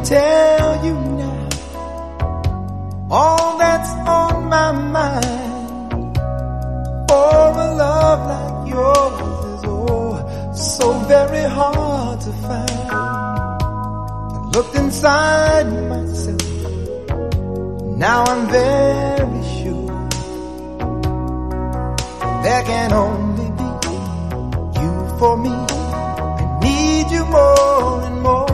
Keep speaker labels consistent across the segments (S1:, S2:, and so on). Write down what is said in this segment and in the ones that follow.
S1: tell you now all that's on my mind. For a love like yours is so very hard to find. I looked inside myself, now I'm very sure there can only be you for me. I need you more and more.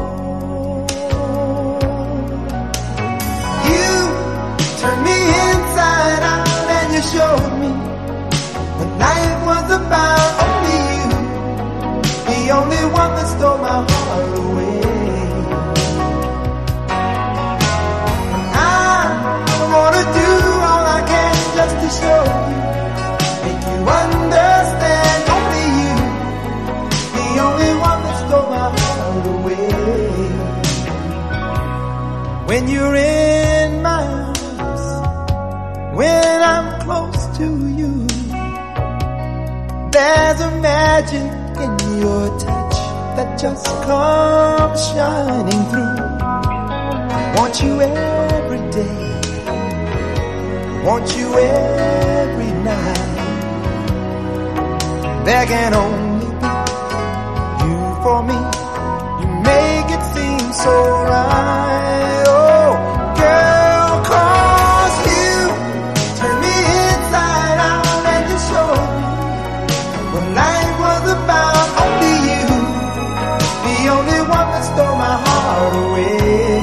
S1: You turned me inside out and you showed me what life was about. Only you, the only one that stole my heart away. I wanna do all I can just to show you, make you understand. Only you, the only one that stole my heart away. When you're in my arms, when I'm close to you, there's a magic in your touch that just comes shining through. I want you every day, want you every night. There can only be you for me. You make it seem so right. Oh, girl, 'cause you turn me inside out and you show me what life was about. Only you, the only one that stole my heart away.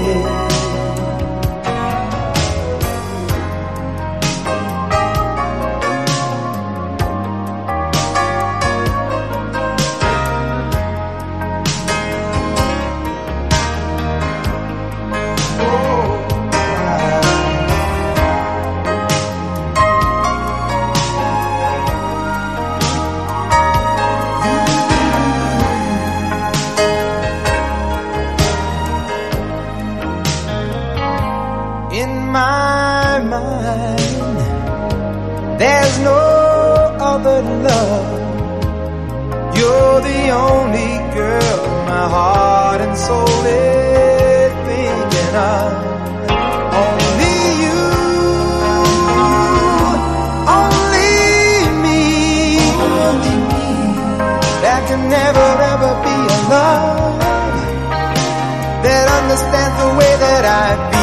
S1: In my mind, there's no other love. You're the only girl my heart and soul is thinking of. Only you, only me. There can never ever be a love that understands the way that I feel.